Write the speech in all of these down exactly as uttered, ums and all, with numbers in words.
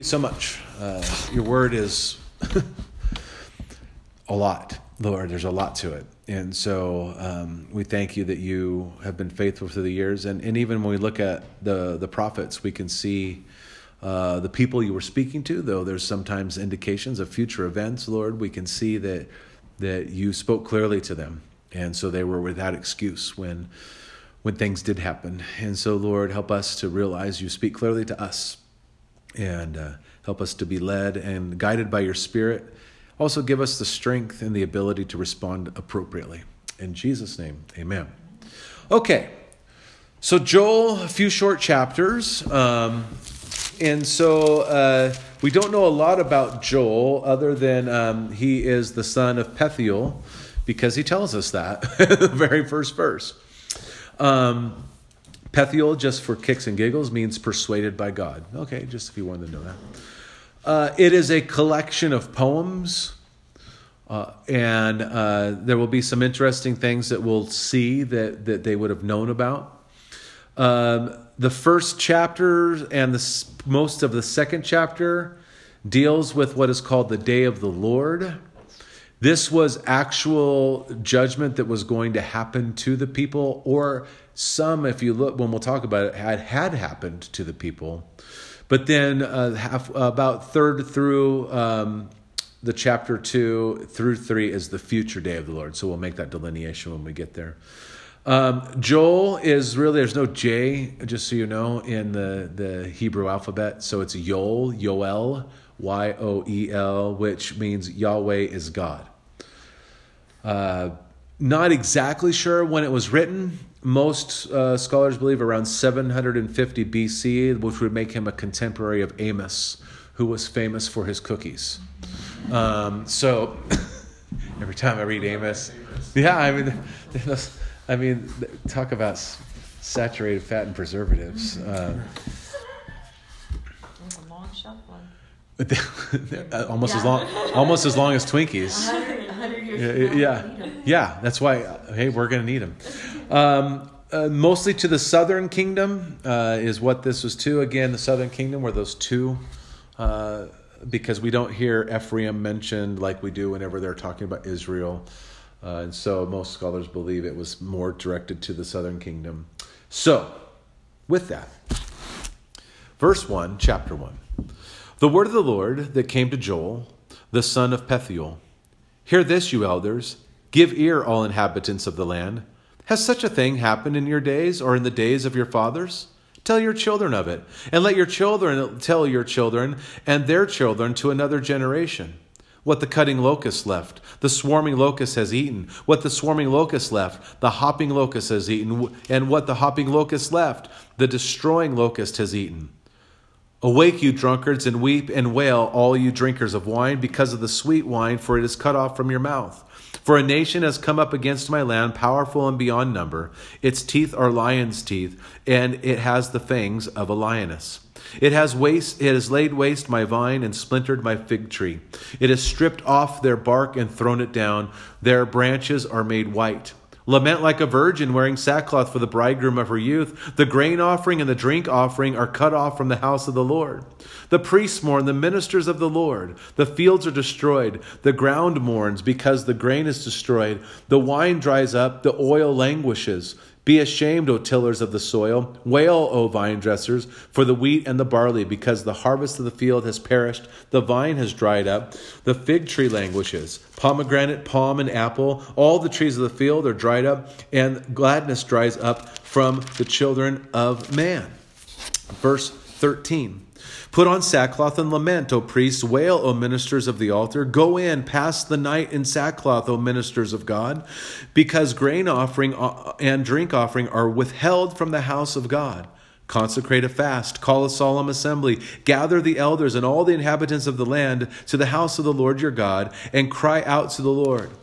So much. Uh, your word is a lot, Lord. There's a lot to it. And so um, we thank you that you have been faithful through the years. And, and even when we look at the, the prophets, we can see uh, the people you were speaking to, though there's sometimes indications of future events, Lord. We can see that that you spoke clearly to them. And so they were without excuse when when things did happen. And so, Lord, help us to realize you speak clearly to us. And uh, help us to be led and guided by your Spirit. Also give us the strength and the ability to respond appropriately. In Jesus' name, amen. Okay, so Joel, a few short chapters. Um, and so uh, we don't know a lot about Joel other than um, he is the son of Pethuel, because he tells us that in the very first verse. Um Pethuel, just for kicks and giggles, means persuaded by God. Okay, just if you wanted to know that. Uh, it is a collection of poems, uh, and uh, there will be some interesting things that we'll see that, that they would have known about. Um, the first chapter and the most of the second chapter deals with what is called the Day of the Lord. This was actual judgment that was going to happen to the people, or some, if you look, when we'll talk about it, had had happened to the people. But then uh, half, about third through um, the chapter two through three is the future day of the Lord. So we'll make that delineation when we get there. Um, Joel is really, there's no J, just so you know, in the, the Hebrew alphabet. So it's Yoel, Yoel, Y O E L, which means Yahweh is God. Uh, not exactly sure when it was written. Most uh, scholars believe around seven hundred fifty B C, which would make him a contemporary of Amos, who was famous for his cookies. Um, so every time I read Amos, yeah, I mean, I mean, talk about saturated fat and preservatives. Uh, There's a long shelf one. almost Yeah. as long, almost as long as Twinkies. one hundred, one hundred years Yeah, from now, yeah, we'll need 'em. yeah. That's why. Uh, hey, we're going to need them. Um, uh, mostly to the southern kingdom uh, is what this was to. Again, the southern kingdom were those two, uh, because we don't hear Ephraim mentioned like we do whenever they're talking about Israel, uh, and so most scholars believe it was more directed to the southern kingdom. So, with that, verse one, chapter one. The word of the Lord that came to Joel, the son of Pethuel. Hear this, you elders. Give ear, all inhabitants of the land. Has such a thing happened in your days or in the days of your fathers? Tell your children of it, and let your children tell your children and their children to another generation. What the cutting locust left, the swarming locust has eaten. What the swarming locust left, the hopping locust has eaten. And what the hopping locust left, the destroying locust has eaten. Awake, you drunkards, and weep and wail, all you drinkers of wine, because of the sweet wine, for it is cut off from your mouth. For a nation has come up against my land, powerful and beyond number. Its teeth are lion's teeth, and it has the fangs of a lioness. It has waste, it has laid waste my vine and splintered my fig tree. It has stripped off their bark and thrown it down. Their branches are made white. Lament like a virgin wearing sackcloth for the bridegroom of her youth. The grain offering and the drink offering are cut off from the house of the Lord. The priests mourn, the ministers of the Lord. The fields are destroyed. The ground mourns because the grain is destroyed. The wine dries up. The oil languishes. Be ashamed, O tillers of the soil. Wail, O vine dressers, for the wheat and the barley, because the harvest of the field has perished. The vine has dried up. The fig tree languishes. Pomegranate, palm, and apple, all the trees of the field are dried up, and gladness dries up from the children of man. Verse thirteen. Put on sackcloth and lament, O priests. Wail, O ministers of the altar. Go in, pass the night in sackcloth, O ministers of God, because grain offering and drink offering are withheld from the house of God. Consecrate a fast, call a solemn assembly, gather the elders and all the inhabitants of the land to the house of the Lord your God, and cry out to the Lord.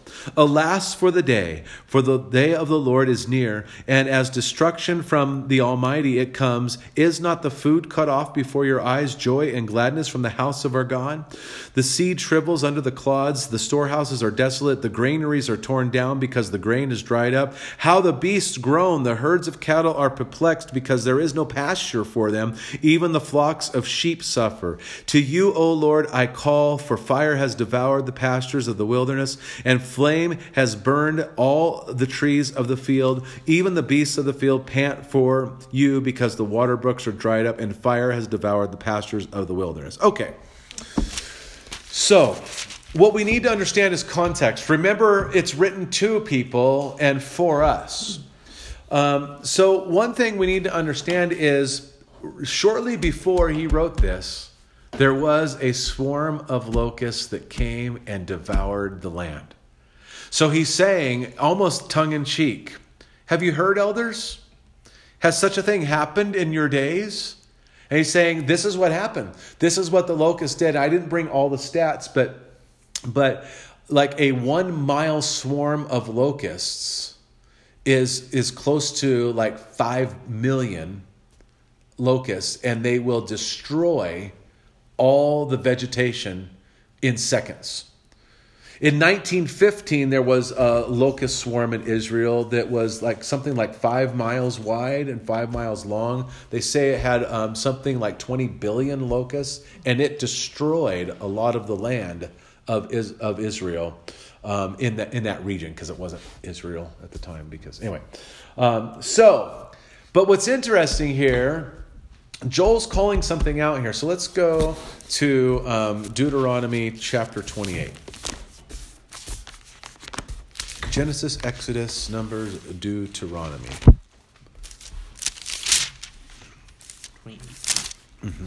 Alas for the day, for the day of the Lord is near, and as destruction from the Almighty it comes. Is not the food cut off before your eyes, joy and gladness from the house of our God? The seed shrivels under the clods, the storehouses are desolate, the granaries are torn down because the grain is dried up. How the beasts groan, the herds of cattle are perplexed because there is no pasture for them. Even the flocks of sheep suffer. To you, O Lord, I call, for fire has devoured the pastures of the wilderness, and flame has burned all the trees of the field. Even the beasts of the field pant for you because the water brooks are dried up, and fire has devoured the pastures of the wilderness. Okay. So, what we need to understand is context. Remember, it's written to people and for us. Um, so, one thing we need to understand is, shortly before he wrote this, there was a swarm of locusts that came and devoured the land. So he's saying, almost tongue-in-cheek, have you heard, elders? Has such a thing happened in your days? And he's saying, this is what happened. This is what the locusts did. I didn't bring all the stats, but, but like a one-mile swarm of locusts is, is close to like five million locusts, and they will destroy all the vegetation in seconds. In nineteen fifteen, there was a locust swarm in Israel that was like something like five miles wide and five miles long. They say it had um, something like twenty billion locusts, and it destroyed a lot of the land of is, of Israel um, in that in that region, because it wasn't Israel at the time. Because anyway, um, so but what's interesting here, Joel's calling something out here. So let's go to um, Deuteronomy chapter twenty-eight. Genesis, Exodus, Numbers, Deuteronomy. Mm-hmm.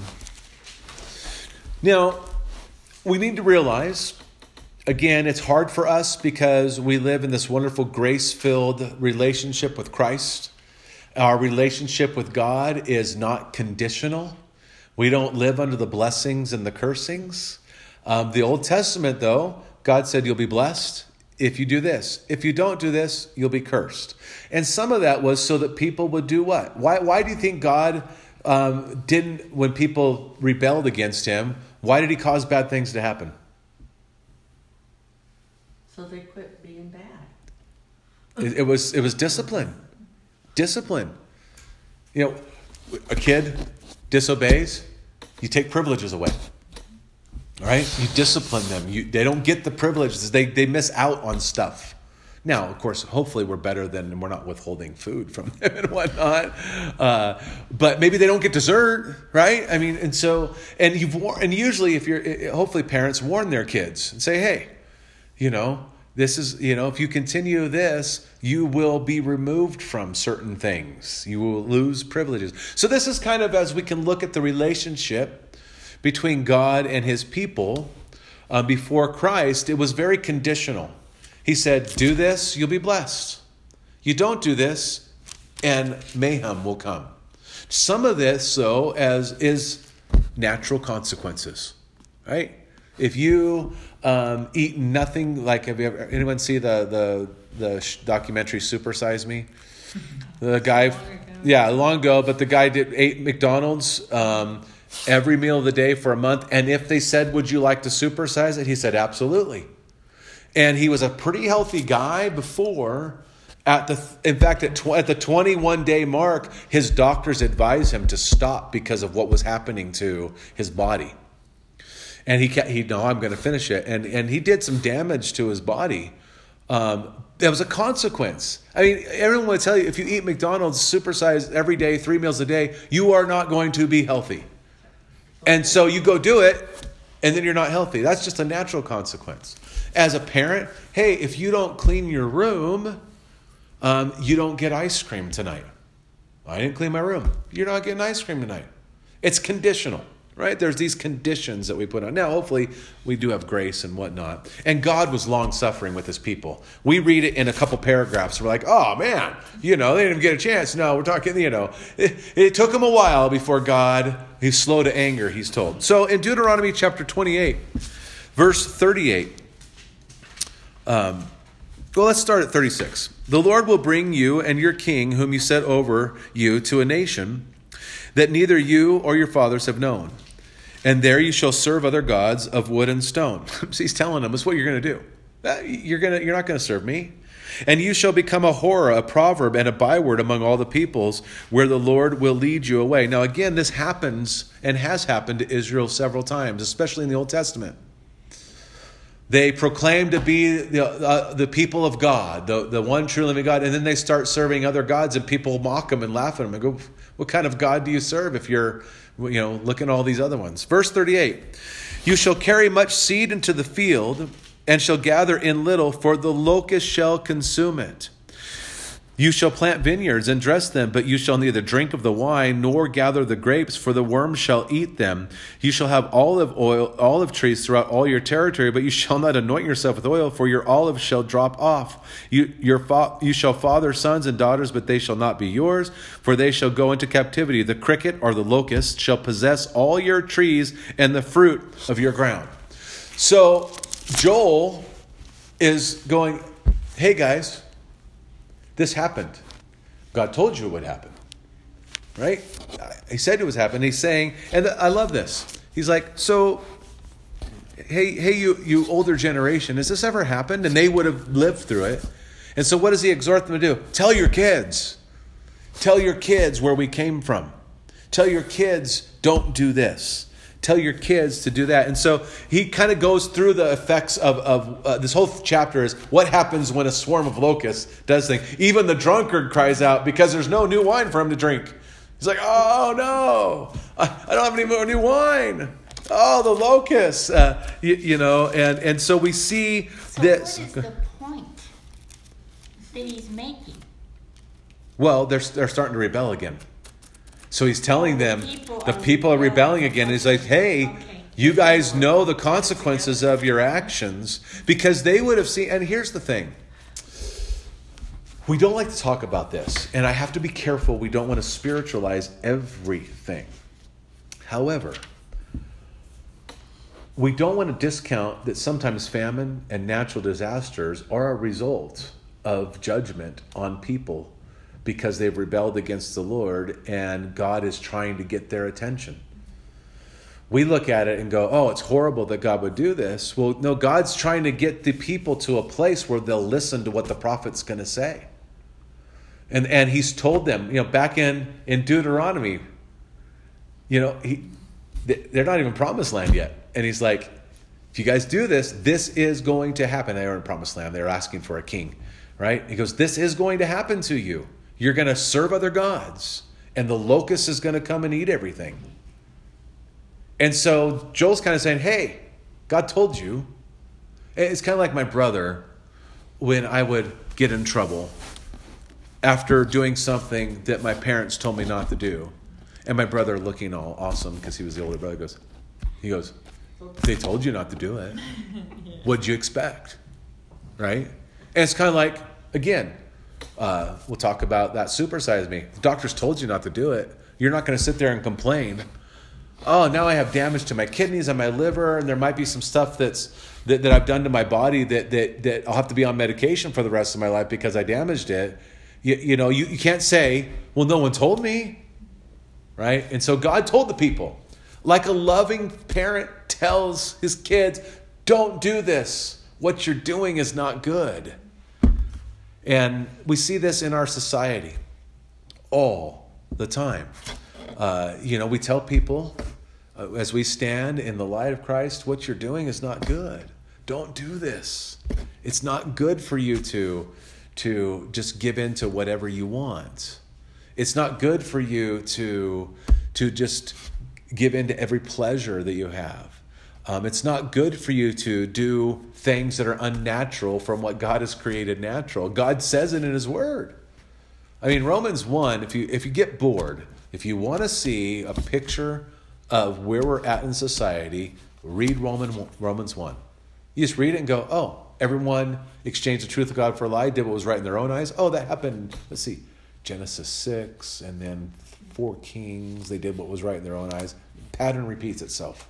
Now, we need to realize, again, it's hard for us because we live in this wonderful grace-filled relationship with Christ. Our relationship with God is not conditional. We don't live under the blessings and the cursings. Um, the Old Testament, though, God said you'll be blessed if you do this. If you don't do this, you'll be cursed. And some of that was so that people would do what? Why, why do you think God um, didn't, when people rebelled against him, why did he cause bad things to happen? So they quit being bad. It, it was it was discipline. Discipline. You know, a kid disobeys, you take privileges away. All right? You discipline them. You, they don't get the privileges. They they miss out on stuff. Now, of course, hopefully we're better than, we're not withholding food from them and whatnot. Uh, but maybe they don't get dessert, right? I mean, and so, and you've and usually if you're, hopefully parents warn their kids and say, hey, you know, this is, you know, if you continue this, you will be removed from certain things. You will lose privileges. So this is kind of as we can look at the relationship between God and his people uh, before Christ. It was very conditional. He said, do this, you'll be blessed. You don't do this, and mayhem will come. Some of this, though, as is natural consequences, right? If you um, eat nothing, like, have you ever, anyone see the the the documentary Super Size Me? The guy, yeah, long ago, but the guy did ate McDonald's um, every meal of the day for a month, and if they said, would you like to supersize it? He said, absolutely. And he was a pretty healthy guy before. At the, in fact, at, tw- at the twenty-one day mark, his doctors advised him to stop because of what was happening to his body. And he kept, he no, I'm going to finish it. And and he did some damage to his body. Um, there was a consequence. I mean, everyone would tell you, if you eat McDonald's supersized every day, three meals a day, you are not going to be healthy. And so you go do it, and then you're not healthy. That's just a natural consequence. As a parent, hey, if you don't clean your room, um, you don't get ice cream tonight. I didn't clean my room. You're not getting ice cream tonight. It's conditional, right? There's these conditions that we put on. Now, hopefully, we do have grace and whatnot. And God was long-suffering with his people. We read it in a couple paragraphs. We're like, oh, man, you know, they didn't even get a chance. No, we're talking, you know, it, it took him a while before God, he's slow to anger, he's told. So in Deuteronomy chapter twenty-eight, verse thirty-eight, um, Well, let's start at thirty-six. The Lord will bring you and your king, whom you set over you, to a nation that neither you or your fathers have known. And there you shall serve other gods of wood and stone. So he's telling them, this is what you're going to do. You're going to, you're not going to serve me. And you shall become a horror, a proverb, and a byword among all the peoples, where the Lord will lead you away. Now, again, this happens and has happened to Israel several times, especially in the Old Testament. They proclaim to be the, uh, the people of God, the, the one true living God, and then they start serving other gods, and people mock them and laugh at them and go, what kind of God do you serve if you're, you know, looking at all these other ones? Verse thirty-eight, you shall carry much seed into the field, and shall gather in little, for the locust shall consume it. You shall plant vineyards and dress them, but you shall neither drink of the wine nor gather the grapes, for the worms shall eat them. You shall have olive oil, olive trees throughout all your territory, but you shall not anoint yourself with oil, for your olives shall drop off. You, your fa- you shall father sons and daughters, but they shall not be yours, for they shall go into captivity. The cricket or the locust shall possess all your trees and the fruit of your ground. So Joel is going, hey guys, this happened. God told you it would happen. Right? He said it was happening. He's saying, and I love this. He's like, so, hey, hey, you, you older generation, has this ever happened? And they would have lived through it. And so what does he exhort them to do? Tell your kids. Tell your kids where we came from. Tell your kids, don't do this. Tell your kids to do that. And so he kind of goes through the effects of, of uh, this whole chapter is what happens when a swarm of locusts does things. Even the drunkard cries out because there's no new wine for him to drink. He's like, oh no, I, I don't have any more new wine. Oh, the locusts, uh, you, you know, and, and so we see so this. What is the point that he's making? Well, they're, they're starting to rebel again. So he's telling them, the people, the people are rebelling again. And he's like, hey, okay. you guys know the consequences of your actions. Because they would have seen, and here's the thing. We don't like to talk about this. And I have to be careful. We don't want to spiritualize everything. However, we don't want to discount that sometimes famine and natural disasters are a result of judgment on people because they've rebelled against the Lord and God is trying to get their attention. We look at it and go, oh, it's horrible that God would do this. Well, no, God's trying to get the people to a place where they'll listen to what the prophet's going to say. And and he's told them, you know, back in, in Deuteronomy, you know, he, they're not even promised land yet. And he's like, if you guys do this, this is going to happen. They were in promised land. They were asking for a king, right? He goes, this is going to happen to you. You're going to serve other gods, and the locust is going to come and eat everything. And so Joel's kind of saying, hey, God told you. It's kind of like my brother when I would get in trouble after doing something that my parents told me not to do. And my brother, looking all awesome because he was the older brother, goes, he goes, they told you not to do it. What'd you expect? Right? And it's kind of like, again, Uh, we'll talk about that supersize me. The doctors told you not to do it. You're not going to sit there and complain. Oh, now I have damage to my kidneys and my liver, and there might be some stuff that's that, that I've done to my body that, that that I'll have to be on medication for the rest of my life because I damaged it. You, you know, you, you can't say, well, no one told me, right? And so God told the people, like a loving parent tells his kids, don't do this. What you're doing is not good. And we see this in our society all the time. Uh, you know, we tell people uh, as we stand in the light of Christ, what you're doing is not good. Don't do this. It's not good for you to, to just give in to whatever you want. It's not good for you to, to just give in to every pleasure that you have. Um, it's not good for you to do things that are unnatural from what God has created natural. God says it in his word. I mean, Romans one, if you if you get bored, if you want to see a picture of where we're at in society, read Roman, Romans one. You just read it and go, oh, everyone exchanged the truth of God for a lie, did what was right in their own eyes. Oh, that happened, let's see, Genesis six, and then four Kings, they did what was right in their own eyes. Pattern repeats itself.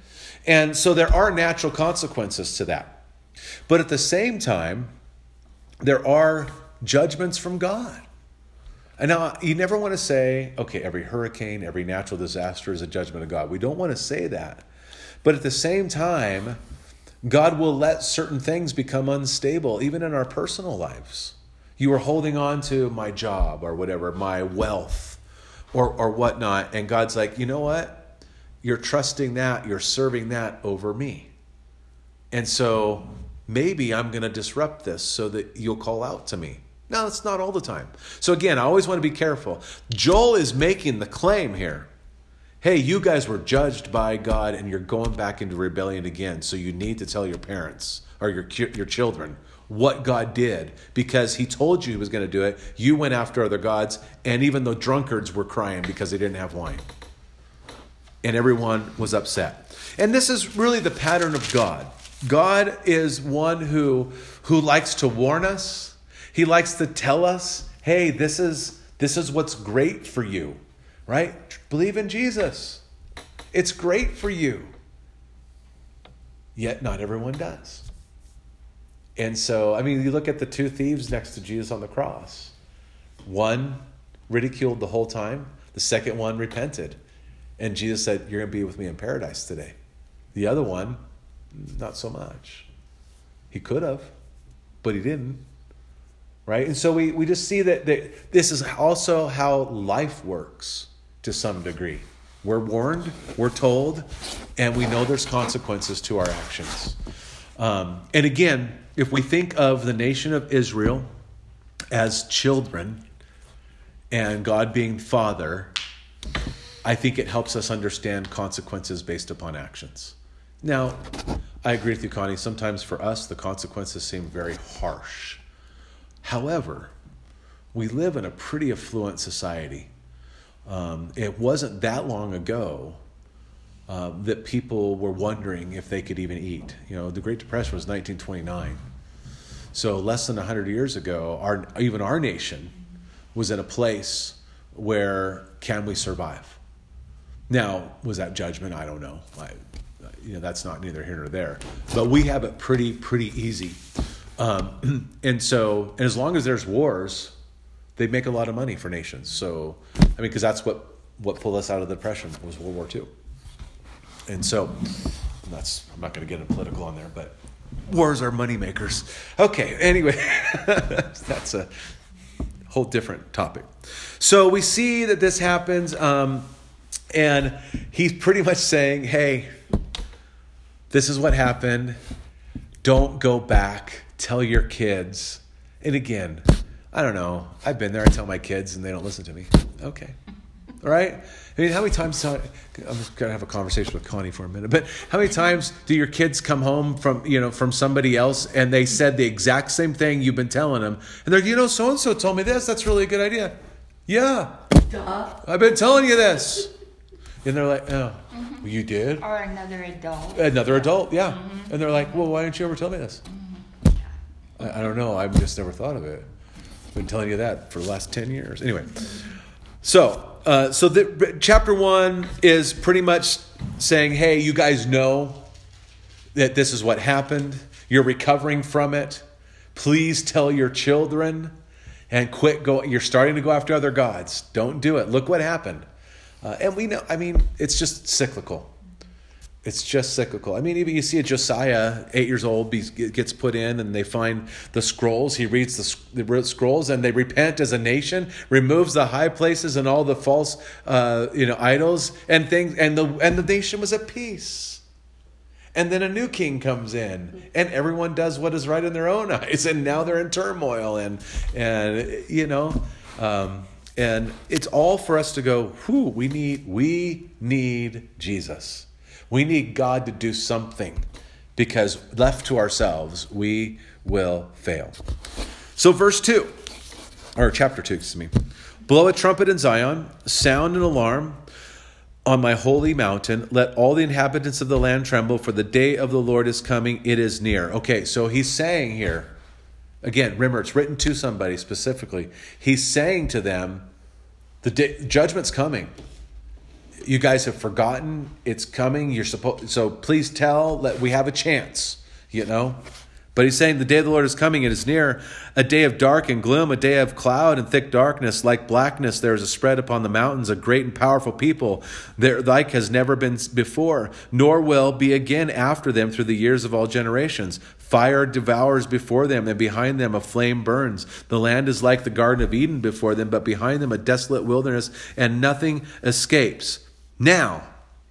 And so there are natural consequences to that. But at the same time, there are judgments from God. And now you never want to say, okay, every hurricane, every natural disaster is a judgment of God. We don't want to say that. But at the same time, God will let certain things become unstable, even in our personal lives. You are holding on to my job or whatever, my wealth or, or whatnot. And God's like, you know what? You're trusting that, you're serving that over me. And so maybe I'm going to disrupt this so that you'll call out to me. No, it's not all the time. So again, I always want to be careful. Joel is making the claim here. Hey, you guys were judged by God and you're going back into rebellion again. So you need to tell your parents or your your children what God did, because he told you he was going to do it. You went after other gods, and even the drunkards were crying because they didn't have wine. And everyone was upset. And this is really the pattern of God. God is one who, who likes to warn us. He likes to tell us, hey, this is this is what's great for you, right? Believe in Jesus. It's great for you. Yet not everyone does. And so, I mean, you look at the two thieves next to Jesus on the cross. One ridiculed the whole time. The second one repented. And Jesus said, you're going to be with me in paradise today. The other one, not so much. He could have, but he didn't. Right? And so we, we just see that, that this is also how life works to some degree. We're warned, we're told, and we know there's consequences to our actions. Um, and again, if we think of the nation of Israel as children and God being Father, I think it helps us understand consequences based upon actions. Now, I agree with you, Connie. Sometimes for us, the consequences seem very harsh. However, we live in a pretty affluent society. Um, it wasn't that long ago uh, that people were wondering if they could even eat. You know, the Great Depression was nineteen twenty-nine. So less than one hundred years ago, our, even our nation was in a place where can we survive? Now, was that judgment? I don't know. I, you know, that's not neither here nor there. But we have it pretty, pretty easy. Um, and so, and as long as there's wars, they make a lot of money for nations. So, I mean, because that's what, what pulled us out of the Depression was World War Two. And so, that's, I'm not going to get into political on there, but wars are money makers. Okay, anyway, that's a whole different topic. So we see that this happens, um, and he's pretty much saying, hey, this is what happened. Don't go back. Tell your kids. And again, I don't know. I've been there. I tell my kids and they don't listen to me. Okay. All right? I mean, how many times... I'm just going to have a conversation with Connie for a minute. But how many times do your kids come home from, you know, from somebody else and they said the exact same thing you've been telling them? And they're, you know, so-and-so told me this. That's really a good idea. Yeah. Duh. I've been telling you this. And they're like, oh, Mm-hmm. well, you did? Or another adult. Another adult, yeah. Mm-hmm. And they're like, well, why didn't you ever tell me this? Mm-hmm. I, I don't know. I've just never thought of it. I've been telling you that for the last ten years. Anyway, so uh, so the, chapter one is pretty much saying, hey, you guys know that this is what happened. You're recovering from it. Please tell your children and quit going. You're starting to go after other gods. Don't do it. Look what happened. Uh, and we know, I mean, it's just cyclical. It's just cyclical. I mean, even you see a Josiah, eight years old, gets put in and they find the scrolls. He reads the, the scrolls and they repent as a nation, removes the high places and all the false, uh, you know, idols and things. And the, and the nation was at peace. And then a new king comes in and everyone does what is right in their own eyes. And now they're in turmoil and, and you know, um, and it's all for us to go, whew, we need, we need Jesus. We need God to do something because left to ourselves, we will fail. So verse two, or chapter two, excuse me. Blow a trumpet in Zion, sound an alarm on my holy mountain. Let all the inhabitants of the land tremble, for the day of the Lord is coming. It is near. Okay, so he's saying here, again, remember, it's written to somebody specifically. He's saying to them, the day, judgment's coming. You guys have forgotten it's coming. You're supposed, so please tell that we have a chance, you know, But he's saying the day of the Lord is coming. It is near, a day of dark and gloom, a day of cloud and thick darkness. Like blackness, there is a spread upon the mountains, a great and powerful people, there like has never been before, nor will be again after them through the years of all generations. Fire devours before them, and behind them a flame burns. The land is like the Garden of Eden before them, but behind them a desolate wilderness, and nothing escapes. Now,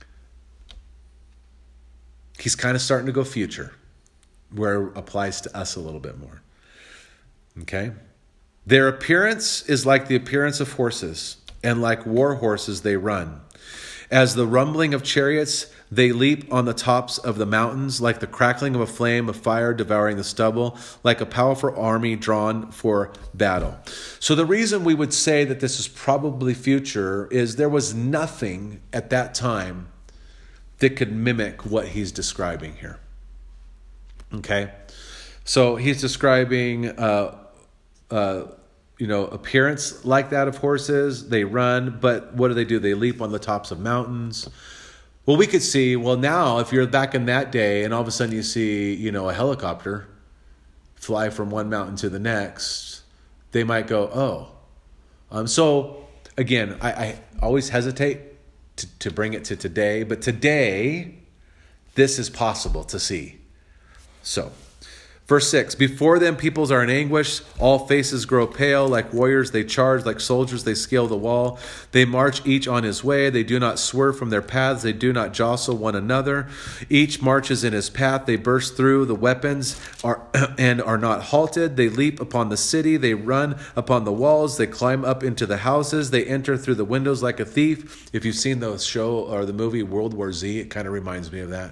he's kind of starting to go future, where it applies to us a little bit more. Okay? Their appearance is like the appearance of horses, and like war horses they run. As the rumbling of chariots, they leap on the tops of the mountains, like the crackling of a flame of fire devouring the stubble, like a powerful army drawn for battle. So the reason we would say that this is probably future is there was nothing at that time that could mimic what he's describing here. Okay, so he's describing, uh, uh, you know, appearance like that of horses. They run, but what do they do? They leap on the tops of mountains. Well, we could see, well, now if you're back in that day and all of a sudden you see, you know, a helicopter fly from one mountain to the next, they might go, oh. Um, so, again, I, I always hesitate to, to bring it to today, but today, this is possible to see. So, verse six, before them peoples are in anguish, all faces grow pale, like warriors they charge, like soldiers they scale the wall. They march each on his way, they do not swerve from their paths, they do not jostle one another. Each marches in his path, they burst through the weapons are and are not halted. They leap upon the city, they run upon the walls, they climb up into the houses, they enter through the windows like a thief. If you've seen the show or the movie World War Z, it kind of reminds me of that.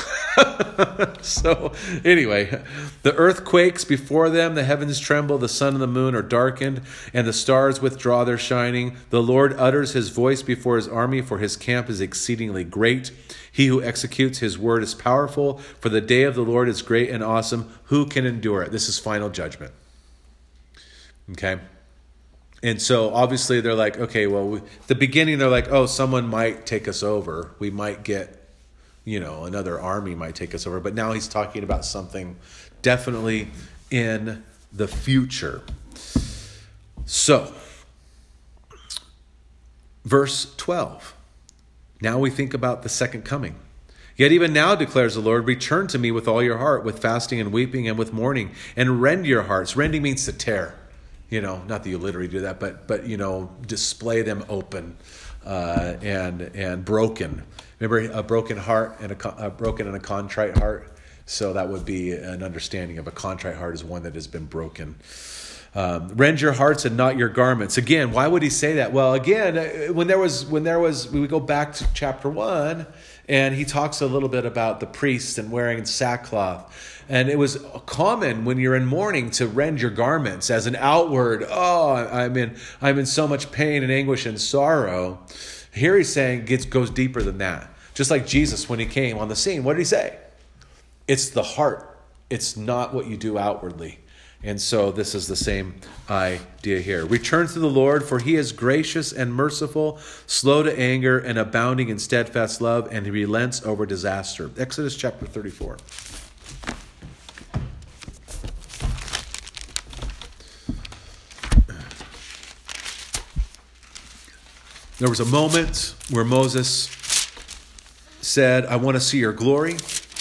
So anyway, the earth quakes before them, the heavens tremble, the sun and the moon are darkened, and the stars withdraw their shining. The Lord utters his voice before his army, for his camp is exceedingly great. He who executes his word is powerful, for the day of the Lord is great and awesome. Who can endure it? This is final judgment. Okay? And so obviously they're like, okay, well, we, at the beginning they're like, oh, someone might take us over. We might get, you know, another army might take us over. But now he's talking about something definitely in the future. So, verse twelve. Now we think about the second coming. Yet even now, declares the Lord, return to me with all your heart, with fasting and weeping and with mourning, and rend your hearts. Rending means to tear. You know, not that you literally do that, but, but you know, display them open uh, and and broken. Remember, a broken heart and a, a broken and a contrite heart. So that would be an understanding of a contrite heart is one that has been broken. Um, rend your hearts and not your garments. Again, why would he say that? Well, again, when there was when there was we go back to chapter one, and he talks a little bit about the priests and wearing sackcloth. And it was common when you're in mourning to rend your garments as an outward, oh, I'm in I'm in so much pain and anguish and sorrow. Here he's saying it goes deeper than that. Just like Jesus when he came on the scene, what did he say? It's the heart. It's not what you do outwardly. And so this is the same idea here. Return to the Lord, for he is gracious and merciful, slow to anger and abounding in steadfast love, and he relents over disaster. Exodus chapter thirty-four. There was a moment where Moses said, I want to see your glory.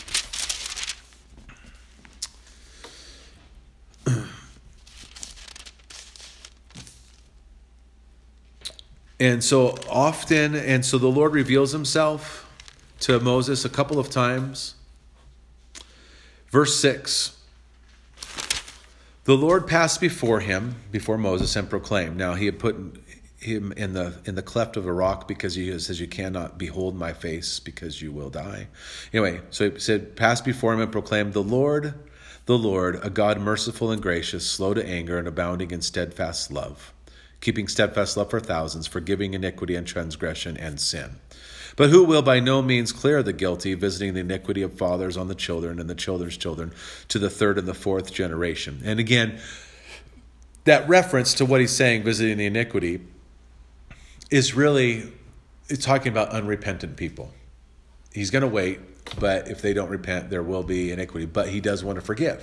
And so often, and so the Lord reveals himself to Moses a couple of times. Verse six. The Lord passed before him, before Moses, and proclaimed. Now he had put him in the in the cleft of a rock because he says, you cannot behold my face because you will die. Anyway, so he said, pass before him and proclaim, the Lord, the Lord, a God merciful and gracious, slow to anger and abounding in steadfast love, keeping steadfast love for thousands, forgiving iniquity and transgression and sin. But who will by no means clear the guilty, visiting the iniquity of fathers on the children and the children's children to the third and the fourth generation. And again, that reference to what he's saying, visiting the iniquity, is really talking about unrepentant people. He's going to wait, but if they don't repent, there will be iniquity. But he does want to forgive.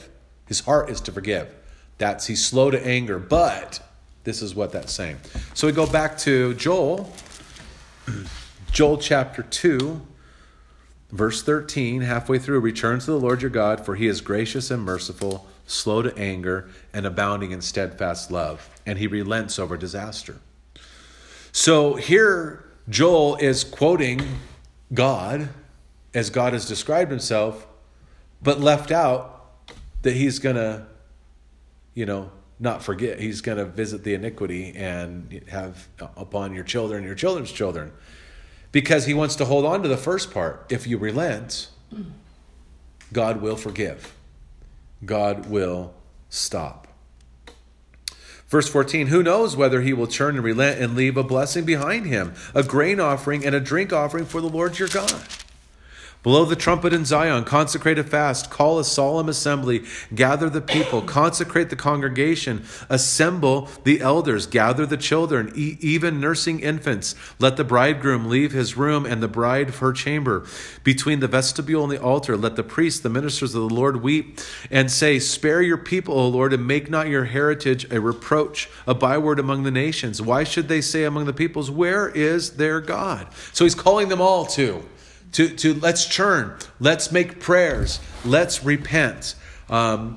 His heart is to forgive. That's, he's slow to anger, but this is what that's saying. So we go back to Joel, Joel chapter two, verse thirteen, halfway through. Return to the Lord your God, for he is gracious and merciful, slow to anger, and abounding in steadfast love, and he relents over disaster. So here Joel is quoting God as God has described himself, but left out that he's going to, you know, not forget. He's going to visit the iniquity and have upon your children and your children's children, because he wants to hold on to the first part. If you relent, God will forgive. God will stop. Verse fourteen, who knows whether he will turn and relent and leave a blessing behind him, a grain offering and a drink offering for the Lord your God. Blow the trumpet in Zion, consecrate a fast, call a solemn assembly, gather the people, consecrate the congregation, assemble the elders, gather the children, e- even nursing infants. Let the bridegroom leave his room and the bride her chamber. Between the vestibule and the altar, let the priests, the ministers of the Lord, weep and say, spare your people, O Lord, and make not your heritage a reproach, a byword among the nations. Why should they say among the peoples, where is their God? So he's calling them all to. To, to let's churn, let's make prayers, let's repent. Um,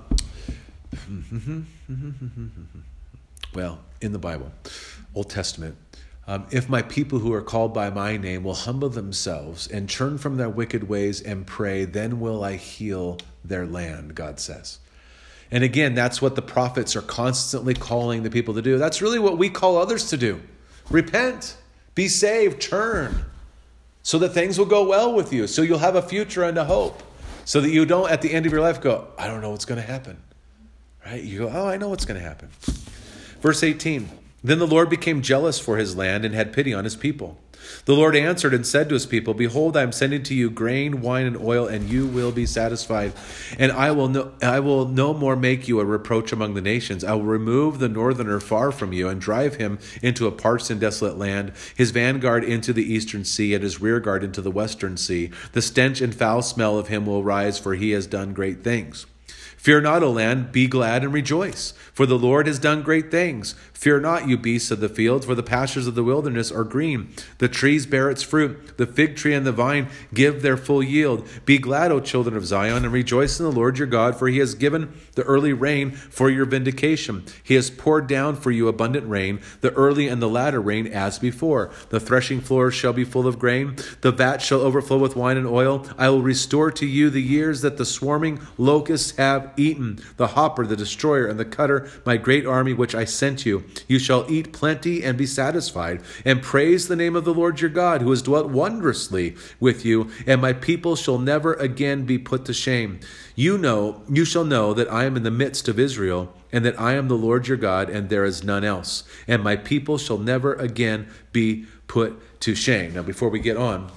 well, in the Bible, Old Testament, um, if my people who are called by my name will humble themselves and turn from their wicked ways and pray, then will I heal their land, God says. And again, that's what the prophets are constantly calling the people to do. That's really what we call others to do. Repent, be saved, turn. So that things will go well with you. So you'll have a future and a hope. So that you don't, at the end of your life, go, I don't know what's going to happen. Right? You go, oh, I know what's going to happen. Verse eighteen, then the Lord became jealous for his land and had pity on his people. The Lord answered and said to his people, behold, I am sending to you grain, wine, and oil, and you will be satisfied. And I will no, I will no more make you a reproach among the nations. I will remove the northerner far from you and drive him into a parched and desolate land, his vanguard into the eastern sea and his rearguard into the western sea. The stench and foul smell of him will rise, for he has done great things. Fear not, O land, be glad and rejoice, for the Lord has done great things. Fear not, you beasts of the field, for the pastures of the wilderness are green. The trees bear its fruit. The fig tree and the vine give their full yield. Be glad, O children of Zion, and rejoice in the Lord your God, for he has given the early rain for your vindication. He has poured down for you abundant rain, the early and the latter rain as before. The threshing floors shall be full of grain. The vat shall overflow with wine and oil. I will restore to you the years that the swarming locusts have eaten, the hopper, the destroyer, and the cutter, my great army which I sent you. You shall eat plenty and be satisfied, and praise the name of the Lord your God, who has dwelt wondrously with you, and my people shall never again be put to shame. You know, you shall know that I am in the midst of Israel, and that I am the Lord your God, and there is none else. And my people shall never again be put to shame. Now, before we get on,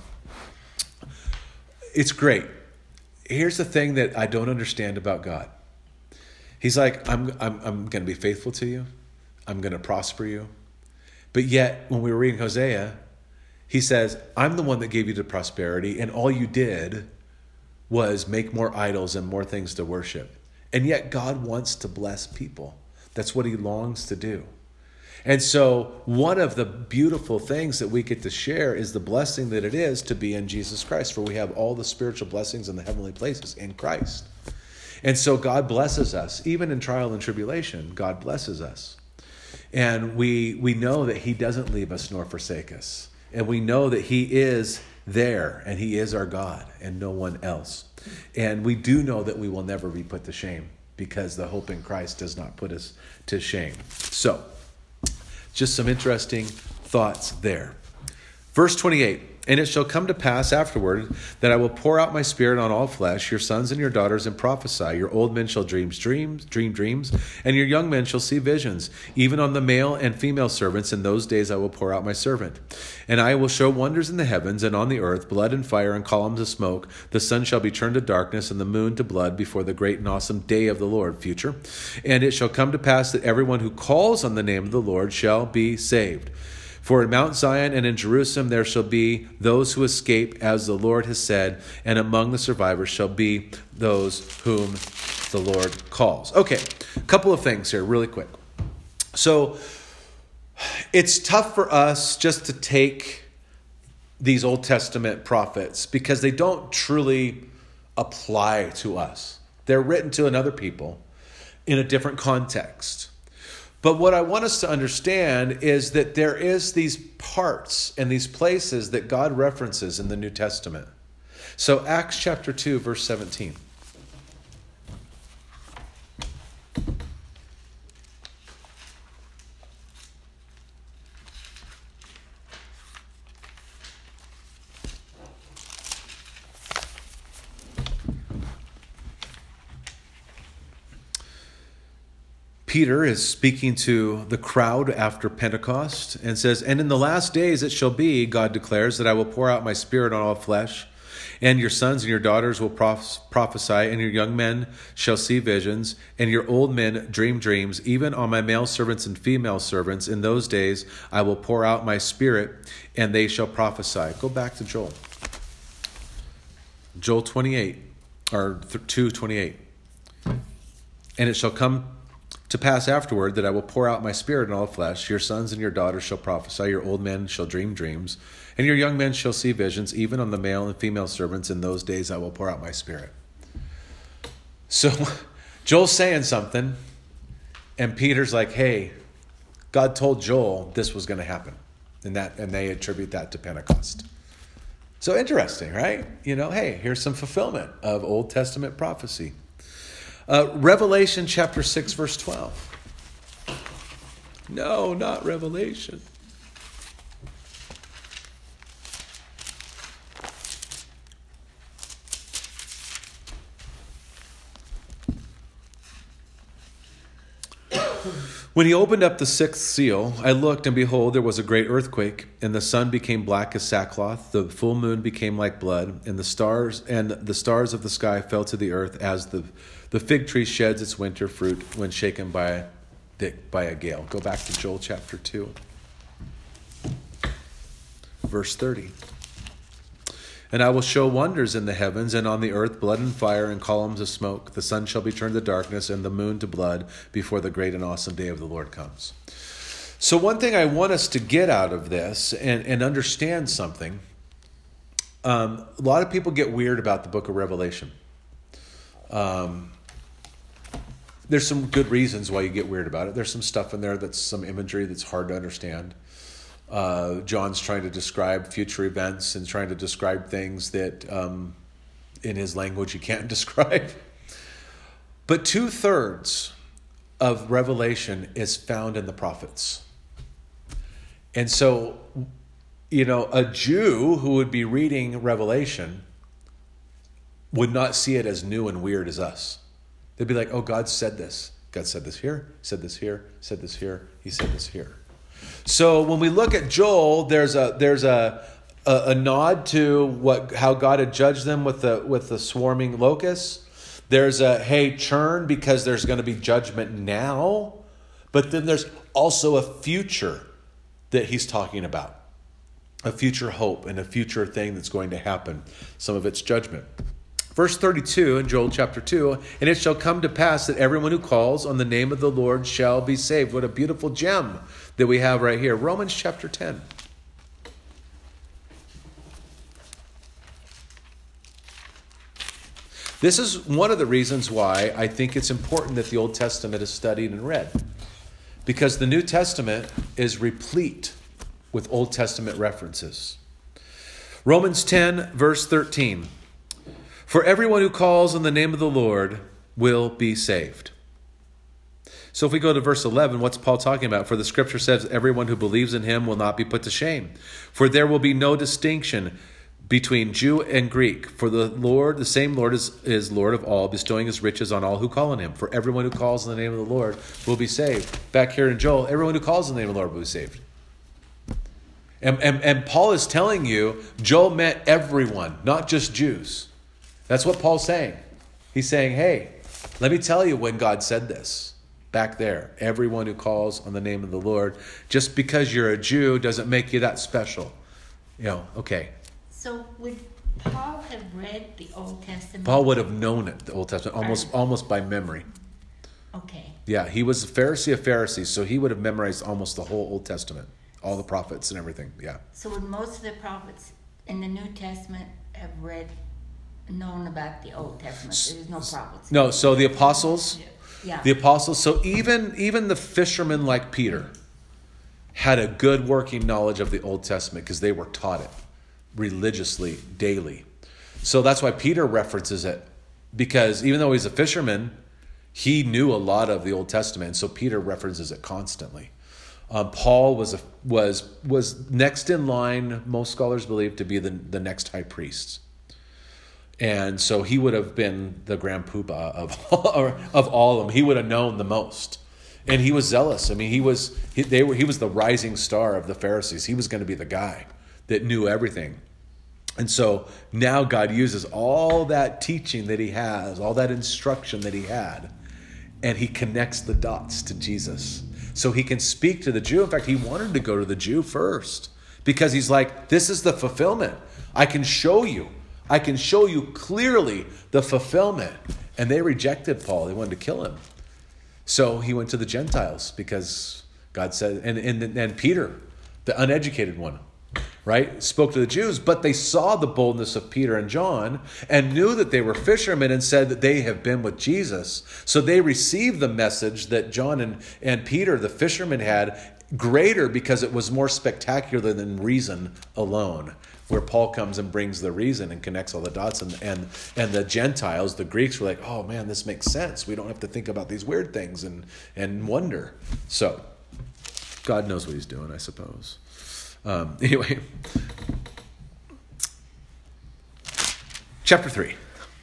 it's great. Here's the thing that I don't understand about God. He's like, I'm, I'm, I'm going to be faithful to you. I'm going to prosper you. But yet, when we were reading Hosea, he says, I'm the one that gave you the prosperity, and all you did was make more idols and more things to worship. And yet God wants to bless people. That's what he longs to do. And so one of the beautiful things that we get to share is the blessing that it is to be in Jesus Christ, for we have all the spiritual blessings in the heavenly places in Christ. And so God blesses us. Even in trial and tribulation, God blesses us. And we we know that he doesn't leave us nor forsake us. And we know that he is there, and he is our God and no one else. And we do know that we will never be put to shame, because the hope in Christ does not put us to shame. So, just some interesting thoughts there. Verse twenty-eight, and it shall come to pass afterward that I will pour out my spirit on all flesh, your sons and your daughters, and prophesy. Your old men shall dream dreams, dream dreams, and your young men shall see visions. Even on the male and female servants in those days I will pour out my servant. And I will show wonders in the heavens and on the earth, blood and fire and columns of smoke. The sun shall be turned to darkness and the moon to blood before the great and awesome day of the Lord, future. And it shall come to pass that everyone who calls on the name of the Lord shall be saved. For in Mount Zion and in Jerusalem there shall be those who escape, as the Lord has said, and among the survivors shall be those whom the Lord calls. Okay, a couple of things here really quick. So it's tough for us just to take these Old Testament prophets because they don't truly apply to us. They're written to another people in a different context. But what I want us to understand is that there is these parts and these places that God references in the New Testament. So Acts chapter two, verse seventeen. Peter is speaking to the crowd after Pentecost and says, "And in the last days it shall be, God declares, that I will pour out my spirit on all flesh, and your sons and your daughters will prophesy, and your young men shall see visions, and your old men dream dreams. Even on my male servants and female servants, in those days I will pour out my spirit, and they shall prophesy." Go back to Joel. Joel twenty-eight, or two twenty-eight. "And it shall come to pass afterward that I will pour out my spirit on all flesh. Your sons and your daughters shall prophesy. Your old men shall dream dreams. And your young men shall see visions. Even on the male and female servants, in those days I will pour out my spirit." So Joel's saying something. And Peter's like, hey, God told Joel this was going to happen. And that, and they attribute that to Pentecost. So interesting, right? You know, hey, here's some fulfillment of Old Testament prophecy. Uh, Revelation chapter six, verse twelve. No, not Revelation. "When he opened up the sixth seal, I looked, and behold, there was a great earthquake, and the sun became black as sackcloth, the full moon became like blood, and the stars and the stars of the sky fell to the earth, as the the fig tree sheds its winter fruit when shaken by a, by a gale." Go back to Joel chapter two, verse thirty. "And I will show wonders in the heavens and on the earth, blood and fire and columns of smoke. The sun shall be turned to darkness and the moon to blood before the great and awesome day of the Lord comes." So one thing I want us to get out of this and, and understand something. Um, a lot of people get weird about the book of Revelation. Um, there's some good reasons why you get weird about it. There's some stuff in there that's some imagery that's hard to understand. Uh, John's trying to describe future events and trying to describe things that um, in his language you can't describe. But two-thirds of Revelation is found in the prophets. And so, you know, a Jew who would be reading Revelation would not see it as new and weird as us. They'd be like, oh, God said this. God said this here, said this here, said this here, he said this here. So when we look at Joel, there's a there's a a, a nod to what how God had judged them with the with the swarming locusts. There's a hey, churn because there's going to be judgment now. But then there's also a future that he's talking about. A future hope and a future thing that's going to happen. Some of it's judgment. Verse thirty-two in Joel chapter two, "And it shall come to pass that everyone who calls on the name of the Lord shall be saved." What a beautiful gem that we have right here. Romans chapter ten. This is one of the reasons why I think it's important that the Old Testament is studied and read. Because the New Testament is replete with Old Testament references. Romans ten, verse thirteen. "For everyone who calls on the name of the Lord will be saved." So if we go to verse eleven, what's Paul talking about? "For the scripture says, everyone who believes in him will not be put to shame. For there will be no distinction between Jew and Greek. For the Lord, the same Lord is, is Lord of all, bestowing his riches on all who call on him. For everyone who calls on the name of the Lord will be saved." Back here in Joel, everyone who calls on the name of the Lord will be saved. And, and, and Paul is telling you, Joel meant everyone, not just Jews. That's what Paul's saying. He's saying, hey, let me tell you when God said this. Back there, everyone who calls on the name of the Lord, just because you're a Jew doesn't make you that special. You know, okay. So would Paul have read the Old Testament? Paul would have known it, the Old Testament, almost almost by memory. Okay. Yeah, he was a Pharisee of Pharisees, so he would have memorized almost the whole Old Testament, all the prophets and everything. Yeah. So would most of the prophets in the New Testament have read, known about the Old Testament? There's no prophets. No, so the apostles, Yeah. the apostles, so even even the fishermen like Peter had a good working knowledge of the Old Testament because they were taught it religiously daily. So that's why Peter references it, because even though he's a fisherman, he knew a lot of the Old Testament, so Peter references it constantly. Um, Paul was a, was was next in line, most scholars believe, to be the, the next high priest. And so he would have been the grand poobah of all, of all of them. He would have known the most. And he was zealous. I mean, he was he, they were he was the rising star of the Pharisees. He was going to be the guy that knew everything. And so now God uses all that teaching that he has, all that instruction that he had, and he connects the dots to Jesus. So he can speak to the Jew. In fact, he wanted to go to the Jew first because he's like, this is the fulfillment. I can show you. I can show you clearly the fulfillment. And they rejected Paul. They wanted to kill him. So he went to the Gentiles because God said, and, and, and Peter, the uneducated one, right, spoke to the Jews, but they saw the boldness of Peter and John and knew that they were fishermen and said that they have been with Jesus. So they received the message that John and, and Peter, the fishermen, had greater because it was more spectacular than reason alone, where Paul comes and brings the reason and connects all the dots. And, and, and the Gentiles, the Greeks, were like, oh man, this makes sense. We don't have to think about these weird things and, and wonder. So God knows what he's doing, I suppose. Um, anyway, chapter three.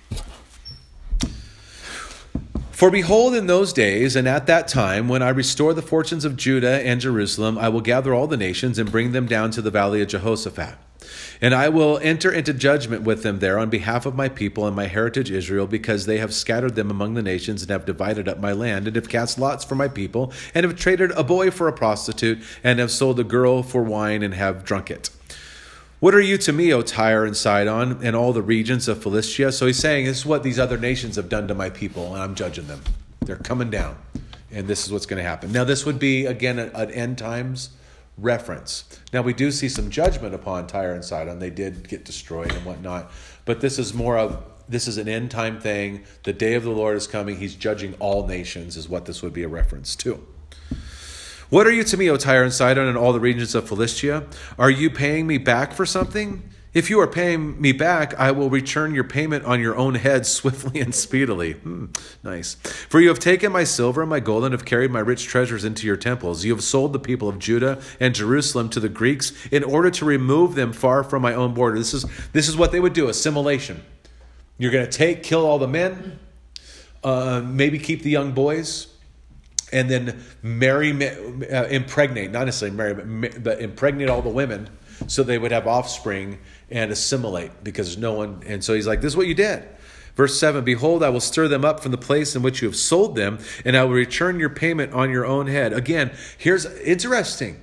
For behold, in those days and at that time, when I restore the fortunes of Judah and Jerusalem, I will gather all the nations and bring them down to the valley of Jehoshaphat. And I will enter into judgment with them there on behalf of my people and my heritage Israel, because they have scattered them among the nations and have divided up my land, and have cast lots for my people, and have traded a boy for a prostitute, and have sold a girl for wine, and have drunk it. What are you to me, O Tyre and Sidon, and all the regions of Philistia? So he's saying, this is what these other nations have done to my people, and I'm judging them. They're coming down, and this is what's going to happen. Now, this would be, again, an end times reference. Now, we do see some judgment upon Tyre and Sidon. They did get destroyed and whatnot. But this is more of, this is an end time thing. The day of the Lord is coming. He's judging all nations is what this would be a reference to. What are you to me, O Tyre and Sidon, and all the regions of Philistia? Are you paying me back for something? If you are paying me back, I will return your payment on your own head swiftly and speedily. Hmm, nice. For you have taken my silver and my gold and have carried my rich treasures into your temples. You have sold the people of Judah and Jerusalem to the Greeks in order to remove them far from my own border. This is, this is what they would do, assimilation. You're going to take, kill all the men, uh, maybe keep the young boys, and then marry, uh, impregnate, not necessarily marry, but, but impregnate all the women so they would have offspring and assimilate, because no one. And so he's like, this is what you did. Verse seven, behold, I will stir them up from the place in which you have sold them, and I will return your payment on your own head. Again, here's interesting.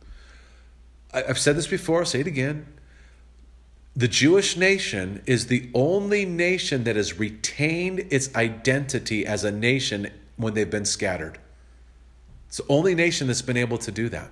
I've said this before, I'll say it again. The Jewish nation is the only nation that has retained its identity as a nation when they've been scattered. It's the only nation that's been able to do that.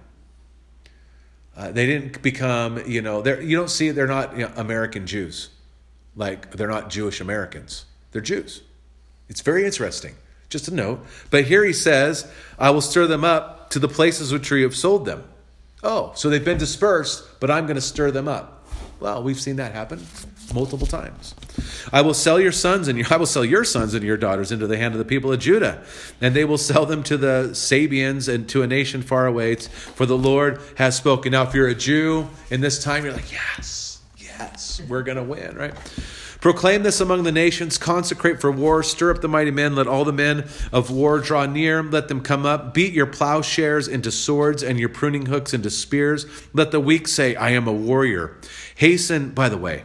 Uh, they didn't become, you know, they're, you don't see it, they're not, you know, American Jews. Like, they're not Jewish Americans. They're Jews. It's very interesting. Just a note. But here he says, I will stir them up to the places which you have sold them. Oh, so they've been dispersed, but I'm going to stir them up. Well, we've seen that happen multiple times. I will sell your sons and your, I will sell your sons and your daughters into the hand of the people of Judah, and they will sell them to the Sabians and to a nation far away. For the Lord has spoken. Now, if you're a Jew in this time, you're like, yes, yes, we're going to win, right? Proclaim this among the nations, consecrate for war, stir up the mighty men, let all the men of war draw near, let them come up, beat your plowshares into swords and your pruning hooks into spears. Let the weak say, I am a warrior. Hasten, by the way,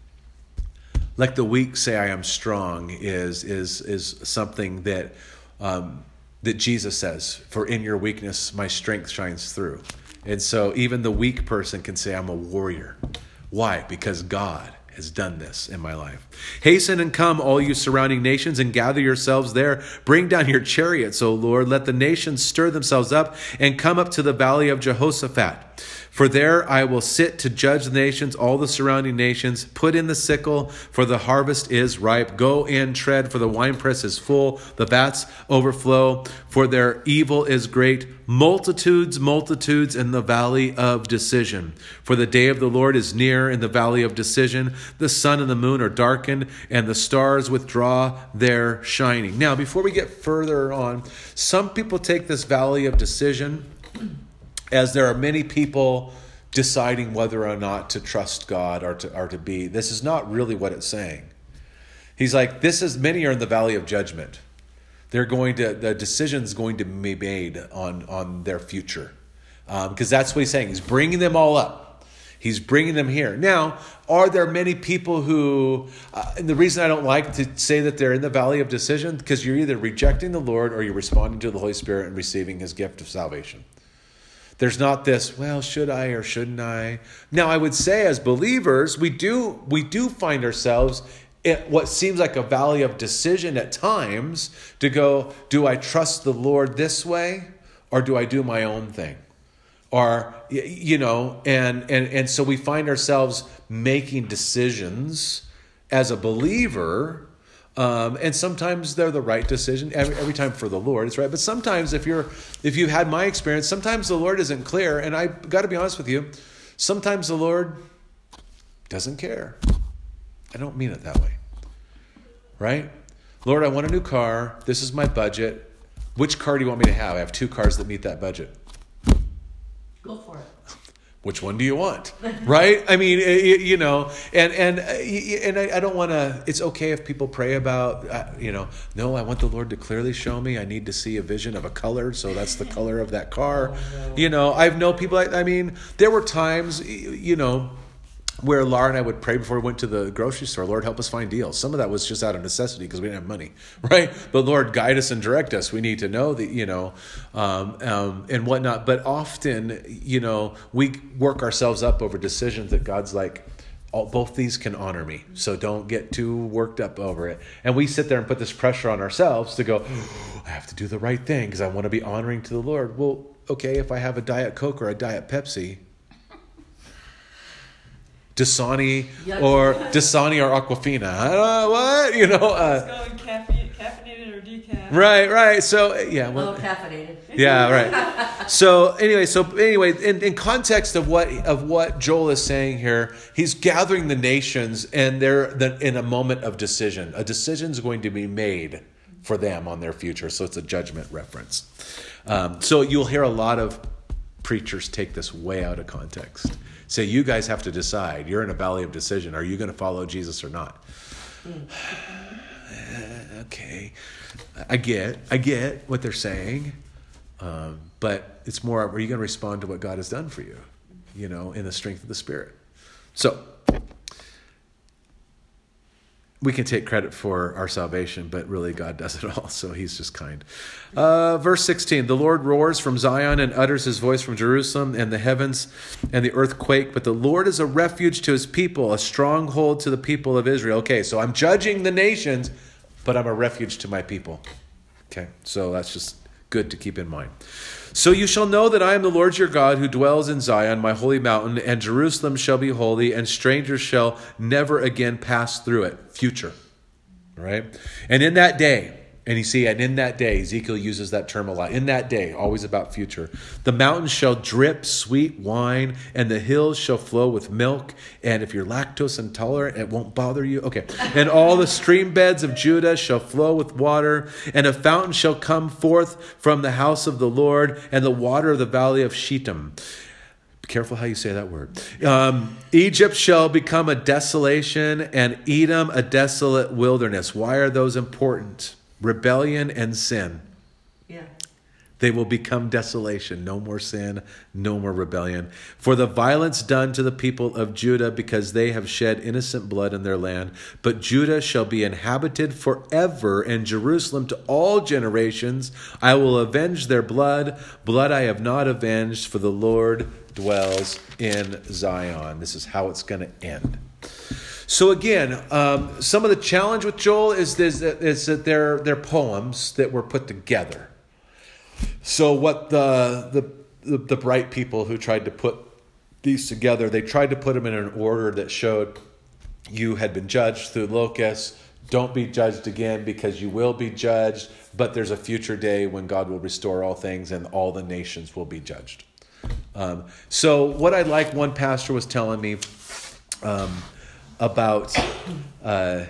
let the weak say, I am strong, is is is something that um, that Jesus says, for in your weakness my strength shines through. And so even the weak person can say, I'm a warrior. Why? Because God has done this in my life. Hasten and come, all you surrounding nations, and gather yourselves there. Bring down your chariots, O Lord. Let the nations stir themselves up and come up to the valley of Jehoshaphat. For there I will sit to judge the nations, all the surrounding nations. Put in the sickle, for the harvest is ripe. Go in, tread, for the winepress is full. The vats overflow, for their evil is great. Multitudes, multitudes in the valley of decision. For the day of the Lord is near in the valley of decision. The sun and the moon are darkened, and the stars withdraw their shining. Now, before we get further on, some people take this valley of decision as there are many people deciding whether or not to trust God or to or to be. This is not really what it's saying. He's like, this is, many are in the valley of judgment. They're going to, the decision's going to be made on, on their future. Um, because that's what he's saying. He's bringing them all up. He's bringing them here. Now, are there many people who, uh, and the reason I don't like to say that they're in the valley of decision, because you're either rejecting the Lord or you're responding to the Holy Spirit and receiving his gift of salvation. There's not this, well, should I or shouldn't I? Now, I would say as believers, we do we do find ourselves in what seems like a valley of decision at times to go, do I trust the Lord this way or do I do my own thing? Or, you know, and and, and so we find ourselves making decisions as a believer. Um, and sometimes they're the right decision. Every, every time for the Lord, it's right. But sometimes if you're, if you've had my experience, sometimes the Lord isn't clear. And I got to be honest with you, sometimes the Lord doesn't care. I don't mean it that way, right? Lord, I want a new car. This is my budget. Which car do you want me to have? I have two cars that meet that budget. Go for it. Which one do you want? Right? I mean, you know, and and and I don't want to, it's okay if people pray about, uh, you know, no, I want the Lord to clearly show me. I need to see a vision of a color. So that's the color of that car. Oh, no. You know, I've known people, I mean, there were times, you know, where Laura and I would pray before we went to the grocery store, Lord, help us find deals. Some of that was just out of necessity because we didn't have money, right? But Lord, guide us and direct us. We need to know that, you know, um, um, and whatnot. But often, you know, we work ourselves up over decisions that God's like, all, both these can honor me. So don't get too worked up over it. And we sit there and put this pressure on ourselves to go, oh, I have to do the right thing because I want to be honoring to the Lord. Well, okay, if I have a Diet Coke or a Diet Pepsi, Dasani or Dasani or Aquafina. I don't know what, you know. Uh, Let's go in caffeine, caffeinated or decaf. Right, right. So yeah, well, A little caffeinated. yeah, right. So anyway, so anyway, in, in context of what of what Joel is saying here, he's gathering the nations, and they're in a moment of decision. A decision is going to be made for them on their future. So it's a judgment reference. Um, so you'll hear a lot of preachers take this way out of context. Say, you guys have to decide. You're in a valley of decision. Are you going to follow Jesus or not? Mm. Uh, okay. I get, I get what they're saying. Um, but it's more, are you going to respond to what God has done for you? You know, in the strength of the Spirit. So, we can take credit for our salvation, but really God does it all, so he's just kind. Uh, verse sixteen, the Lord roars from Zion and utters his voice from Jerusalem, and the heavens and the earth quake, but the Lord is a refuge to his people, a stronghold to the people of Israel. Okay, so I'm judging the nations, but I'm a refuge to my people. Okay, so that's just good to keep in mind. So you shall know that I am the Lord your God who dwells in Zion, my holy mountain, and Jerusalem shall be holy, and strangers shall never again pass through it. Future. All right? And in that day, and you see, and in that day, Ezekiel uses that term a lot. In that day, always about future. The mountains shall drip sweet wine, and the hills shall flow with milk. And if you're lactose intolerant, it won't bother you. Okay. And all the stream beds of Judah shall flow with water, and a fountain shall come forth from the house of the Lord, and the water of the valley of Shittim. Be careful how you say that word. Um, Egypt shall become a desolation, and Edom a desolate wilderness. Why are those important? Rebellion and sin. Yeah. They will become desolation. No more sin, no more rebellion. For the violence done to the people of Judah, because they have shed innocent blood in their land. But Judah shall be inhabited forever, and Jerusalem to all generations. I will avenge their blood. Blood I have not avenged, for the Lord dwells in Zion. This is how it's going to end. So again, um, some of the challenge with Joel is, is, is that they're, they're poems that were put together. So what the, the the the bright people who tried to put these together, they tried to put them in an order that showed you had been judged through locusts. Don't be judged again because you will be judged. But there's a future day when God will restore all things and all the nations will be judged. Um, so what I like, one pastor was telling me um, about uh,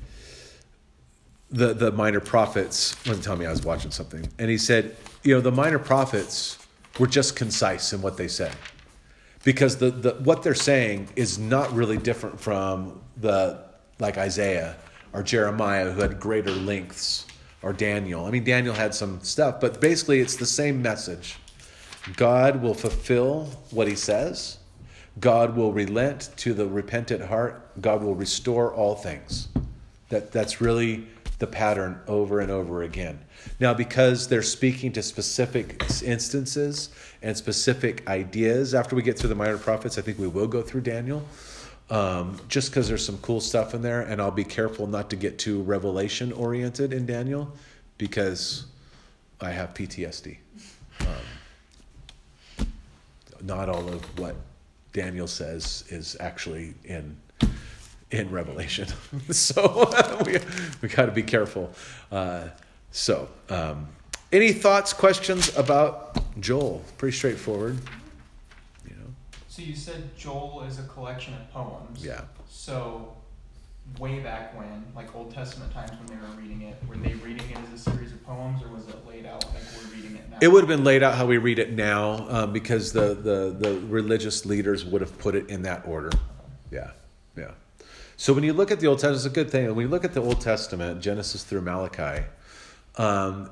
the the minor prophets. He wasn't telling me, I was watching something, and he said, you know, the minor prophets were just concise in what they said, because the, the what they're saying is not really different from the like Isaiah or Jeremiah, who had greater lengths, or Daniel. I mean, Daniel had some stuff, but basically it's the same message. God will fulfill what he says. God will relent to the repentant heart. God will restore all things. That that's really the pattern over and over again. Now, because they're speaking to specific instances and specific ideas, after we get through the minor prophets, I think we will go through Daniel, um, just because there's some cool stuff in there, and I'll be careful not to get too revelation-oriented in Daniel, because I have P T S D. Um, not all of what Daniel says is actually in in Revelation. So we we got to be careful. Uh, so um, any thoughts, questions about Joel? Pretty straightforward. You know. So you said Joel is a collection of poems. Yeah. So way back when, like Old Testament times when they were reading it, were they reading it as a series of poems, or was it laid out like we're reading it now? It would have been laid out how we read it now, um, because the, the, the religious leaders would have put it in that order. Yeah, yeah. So when you look at the Old Testament, it's a good thing. When you look at the Old Testament, Genesis through Malachi, um,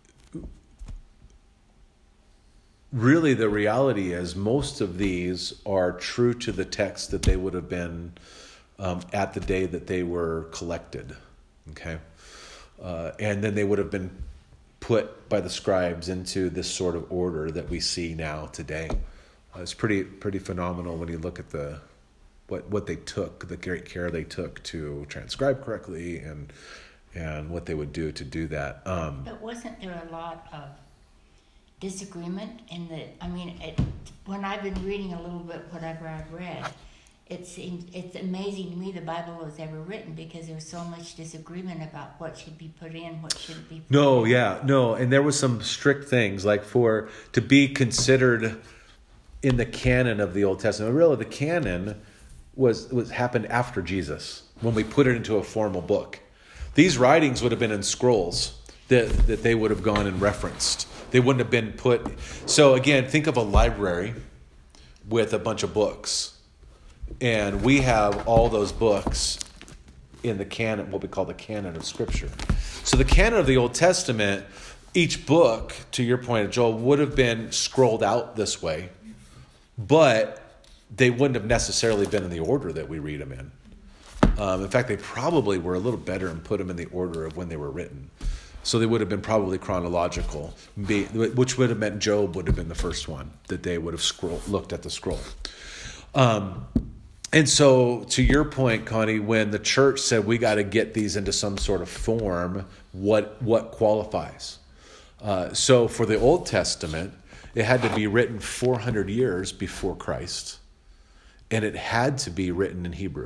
really the reality is most of these are true to the text that they would have been um, at the day that they were collected. Okay, uh, and then they would have been put by the scribes into this sort of order that we see now today. Uh, it's pretty pretty phenomenal when you look at the what what they took, the great care they took to transcribe correctly, and and what they would do to do that. Um, But wasn't there a lot of disagreement in the, I mean, it, when I've been reading a little bit whatever I've read, it seems, it's amazing to me the Bible was ever written, because there's so much disagreement about what should be put in, what shouldn't be put no, in. yeah, no, and there was some strict things, like for to be considered in the canon of the Old Testament. Really, the canon was was happened after Jesus, when we put it into a formal book. These writings would have been in scrolls that, that they would have gone and referenced. They wouldn't have been put. So again, think of a library with a bunch of books. And we have all those books in the canon, what we call the canon of Scripture. So the canon of the Old Testament, each book, to your point, Joel, would have been scrolled out this way. But they wouldn't have necessarily been in the order that we read them in. Um, in fact, they probably were a little better and put them in the order of when they were written. So they would have been probably chronological, be, which would have meant Job would have been the first one that they would have scroll, looked at the scroll. Um, and so to your point, Connie, when the church said we got to get these into some sort of form, what what qualifies? Uh, so for the Old Testament, it had to be written four hundred years before Christ, and it had to be written in Hebrew.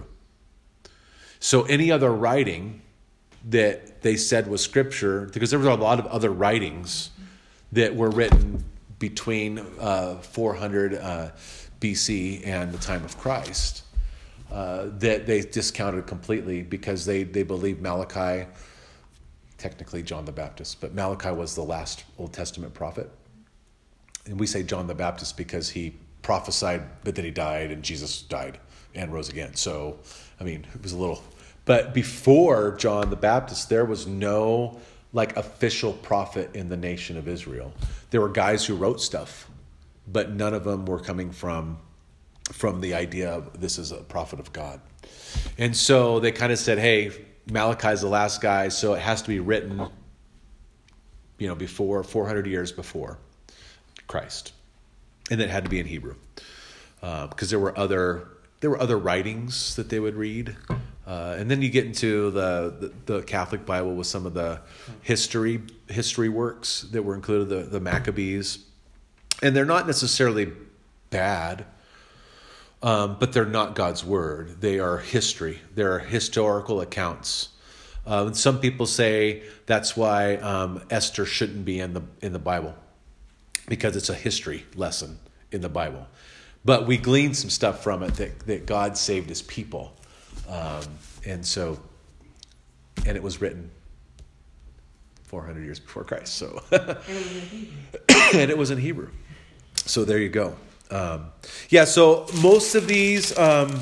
So any other writing that they said was scripture, because there was a lot of other writings that were written between uh, four hundred uh, B C and the time of Christ, uh, that they discounted completely, because they, they believed Malachi, technically John the Baptist, but Malachi was the last Old Testament prophet. And we say John the Baptist because he prophesied, but then he died, and Jesus died and rose again. So, I mean, it was a little... But before John the Baptist, there was no like official prophet in the nation of Israel. There were guys who wrote stuff, but none of them were coming from from the idea of this is a prophet of God. And so they kind of said, hey, Malachi's the last guy, so it has to be written, you know, before four hundred years before Christ. And it had to be in Hebrew. Uh, because there were other there were other writings that they would read. Uh, and then you get into the, the, the Catholic Bible with some of the history history works that were included, the, the Maccabees. And they're not necessarily bad, um, but they're not God's word. They are history. They're historical accounts. Uh, some people say that's why um, Esther shouldn't be in the in the Bible, because it's a history lesson in the Bible. But we glean some stuff from it that, that God saved his people. Um, and so, and it was written four hundred years before Christ. So, and it was in Hebrew. So there you go. Um, yeah. So most of these um,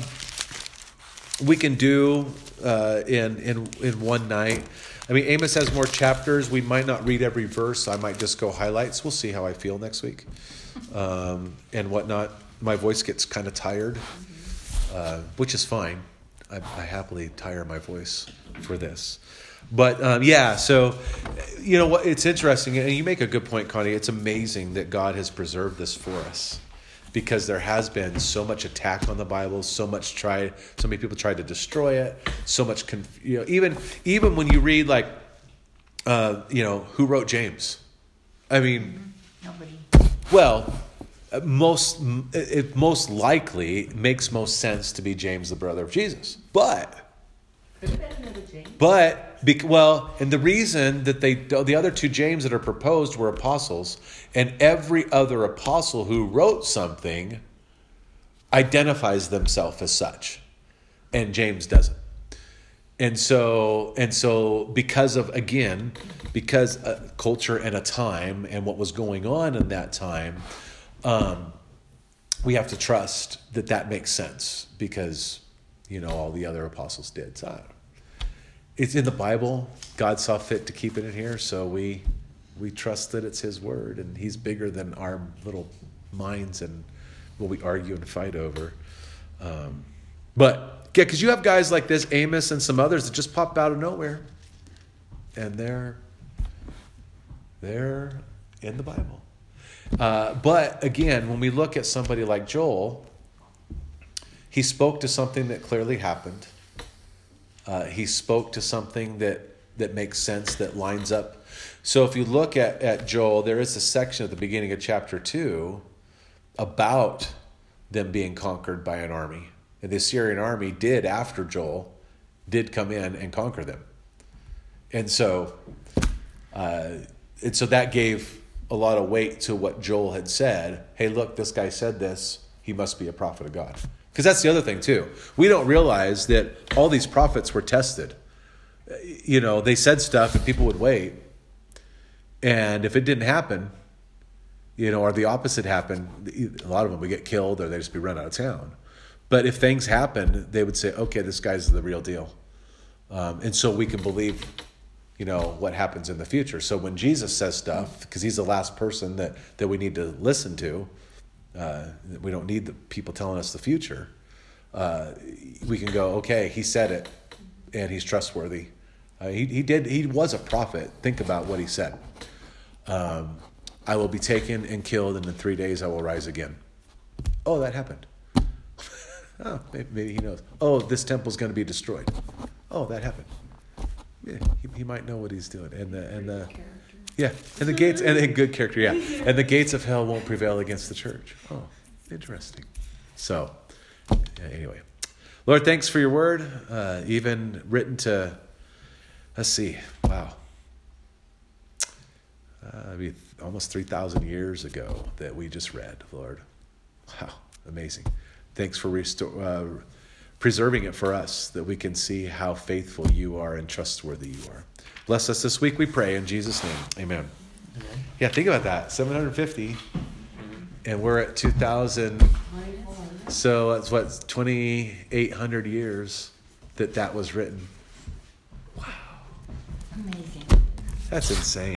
we can do uh, in in in one night. I mean, Amos has more chapters. We might not read every verse. I might just go highlights. We'll see how I feel next week um, and whatnot. My voice gets kind of tired, uh, which is fine. I, I happily tire my voice for this. But um, yeah, so, you know what? It's interesting. And you make a good point, Connie. It's amazing that God has preserved this for us, because there has been so much attack on the Bible, so much tried, so many people tried to destroy it, so much, conf- you know, even even when you read like, uh, you know, who wrote James? I mean, Nobody. well, most it most likely makes most sense to be James, the brother of Jesus, but Could have been another James. but bec- well, and the reason that they the other two James that are proposed were apostles, and every other apostle who wrote something identifies themselves as such, and James doesn't. And so and so because of again because uh, culture and a time and what was going on in that time, um, we have to trust that that makes sense, because you know all the other apostles did. So, it's in the Bible. God saw fit to keep it in here, so we we trust that it's his word, and he's bigger than our little minds and what we argue and fight over. Um, but yeah, because you have guys like this, Amos and some others, that just pop out of nowhere, and they're they're in the Bible. Uh, but again, when we look at somebody like Joel, he spoke to something that clearly happened. Uh, he spoke to something that, that makes sense, that lines up. So if you look at, at Joel, there is a section at the beginning of chapter two about them being conquered by an army. And the Assyrian army did, after Joel, did come in and conquer them. And so, uh, and so that gave a lot of weight to what Joel had said. Hey, look, this guy said this. He must be a prophet of God. Because that's the other thing, too. We don't realize that all these prophets were tested. You know, they said stuff and people would wait. And if it didn't happen, you know, or the opposite happened, a lot of them would get killed or they'd just be run out of town. But if things happened, they would say, okay, this guy's the real deal. Um, and so we can believe, you know, what happens in the future. So when Jesus says stuff, because he's the last person that, that we need to listen to, uh, we don't need the people telling us the future. Uh, we can go, okay, he said it, and he's trustworthy. Uh, he, he did. He was a prophet. Think about what he said. Um, I will be taken and killed, and in three days I will rise again. Oh, that happened. oh, maybe, maybe he knows. Oh, this temple's going to be destroyed. Oh, that happened. Yeah, he, he might know what he's doing. And the and the yeah, and the gates and, and good character. Yeah, and the gates of hell won't prevail against the church. Oh, interesting. So, yeah, anyway, Lord, thanks for your word, uh, even written to. Let's see. Wow. Uh, I mean, almost three thousand years ago that we just read, Lord. Wow, amazing. Thanks for restore, uh, preserving it for us, that we can see how faithful you are and trustworthy you are. Bless us this week, we pray, in Jesus' name. Amen. Amen. Yeah, think about that. seven hundred fifty, and we're at two thousand. So that's what, twenty-eight hundred years that that was written. Amazing. That's insane.